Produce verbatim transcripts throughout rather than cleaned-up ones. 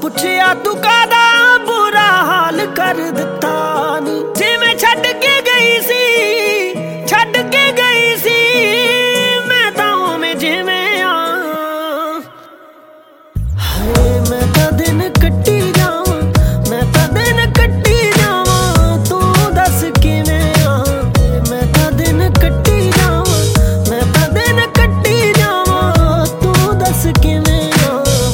ਪੁੱਛਿਆ ਤੂੰ ਕਾਦਾ ਬੁਰਾ ਹਾਲ ਕਰ ਦਿੱਤਾ ਨੀ, ਜਿਵੇਂ ਛੱਡ ਕੇ ਗਈ ਸੀ ਛੱਡ ਕੇ ਗਈ ਸੀ ਮੈਂ ਤਾਂ ਉਵੇਂ ਜਿਵੇਂ ਆ। ਹਾਏ ਮੈਂ ਤਾਂ ਦਿਨ ਕੱਟੀ ਜਾਵਾਂ, ਮੈਂ ਤਾਂ ਦਿਨ ਕੱਟੀ ਜਾਵਾਂ, ਤੂੰ ਦੱਸ ਕਿਵੇਂ ਆ। ਮੈਂ ਤਾਂ ਦਿਨ ਕੱਟੀ ਜਾਵਾਂ, ਮੈਂ ਤਾਂ ਦਿਨ ਕੱਟੀ ਜਾਵਾਂ, ਤੂੰ ਦੱਸ ਕਿਵੇਂ ਆ।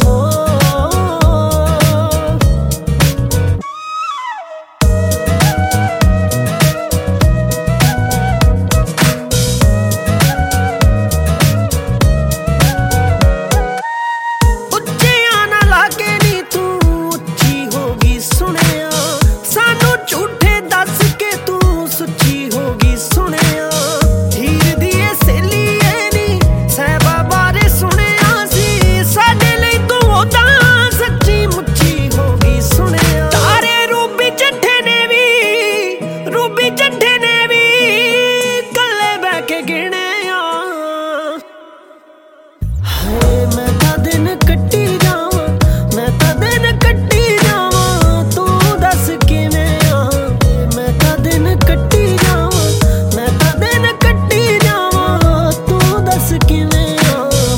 ਉੱਚੀਆਂ ਨਾ ਲਾ ਕੇ ਨੀ ਤੂੰ ਉੱਚੀ ਹੋ ਗਈ ਸੁਣਿਆ, ਸਾਨੂੰ ਝੂਠੇ ਦੱਸ ਕੇ ਤੂੰ ਸੁੱਚੀ ਹੋ ਗਈ ਸੁਣਿਆ। ਹੀਰ ਦੀ ਏ ਸਹੇਲੀ ਏ ਨੀ ਸਹਿਬਾ ਬਾਰੇ ਸੁਣਿਆ ਸੀ, ਸਾਡੇ ਲਈ ਤੂੰ ਉਦਾਂ ਸੱਚੀ ਮੁੱਚੀ ਹੋ ਗਈ ਸੁਣਿਆ। ਤਾਰੇ ਰੂਬੀ ਚੱਠੇ ਨੇ ਵੀ ਰੂਬੀ ਚੱਠੇ ਨੇ ਵੀ ਕੱਲੇ ਬਹਿ ਕੇ ਗਿਣਿਆ। ਹਾਏ ਮੈਂ ਤਾਂ ਦਿਨ ਕੱਟੀ ਜਾਵਾਂ, ਮੈਂ ਤਾਂ ਦਿਨ ਕੱਟੀ ਜਾਵਾਂ, ਤੂੰ ਦੱਸ ਕਿਵੇਂ ਆ। ਮੈਂ ਤਾਂ ਦਿਨ ਕੱਟੀ ਜਾਵਾਂ, ਮੈਂ ਤਾਂ ਦਿਨ ਕੱਟੀ ਜਾਵਾਂ, ਤੂੰ ਦੱਸ ਕਿਵੇਂ ਆ।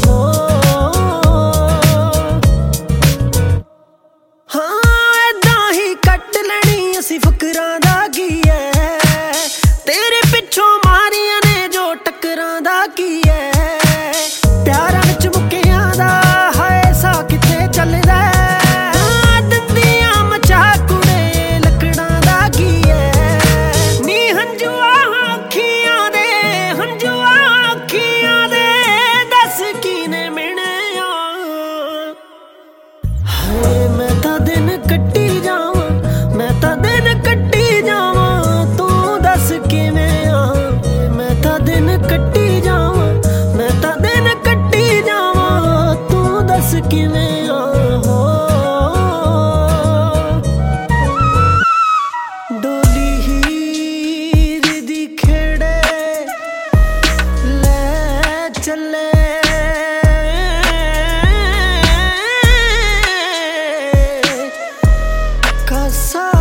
ਹਾਂ ਏਦਾਂ ਹੀ ਕੱਟ ਲੈਣੀ ਅਸੀਂ ਫਕਰਾਂ ਦਾ ਕੀ ਐ, ਤੇਰੇ ਪਿੱਛੋਂ ਮਾਰੀਆਂ ਨੇ ਜੋ ਟੱਕਰਾਂ ਦਾ ਕੀ ਐ। ਪਿਆਰਾਂ ਵਿੱਚ ਮੁੱਕਿਆਂ ਦਾ ਹਾਏ ਸਾ ਕਿੱਥੇ ਚੱਲਦਾ, ਦੰਦੀਆਂ ਮਚਾ ਕੁੜੇ ਲੱਕੜਾਂ ਦਾ ਕੀ ਐ। ਨੀ ਹੰਝੂਆਂ ਅੱਖੀਆਂ ਦੇ ਹੰਝੂਆਂ ਅੱਖੀਆਂ ਦੇ ਦੱਸ ਕਿਨੇ ਮਿਣਿਆ। ਹਾਏ ਮੈਂ ਤਾਂ ਦਿਨ ਕੱਟੀ ਜਾਵਾਂ, ਮੈਂ ਤਾਂ ਦਿਨ ਕੱਟੀ ਜਾਵਾਂ, ਤੂੰ ਦੱਸ ਕਿਵੇਂ ਆ। ਮੈਂ ਤਾਂ ਦਿਨ ਕੱਟੀ ਜਾਵਾਂ, ਮੈਂ ਤਾਂ ਦਿਨ ਕੱਟੀ ਜਾਵਾਂ, ਤੂੰ ਦੱਸ ਕਿਵੇਂ ਆ। ਡੋਲੀ ਹੀਰ ਦੀ ਖੇੜੇ ਲੈ ਚੱਲੇ ਕਾਸਾ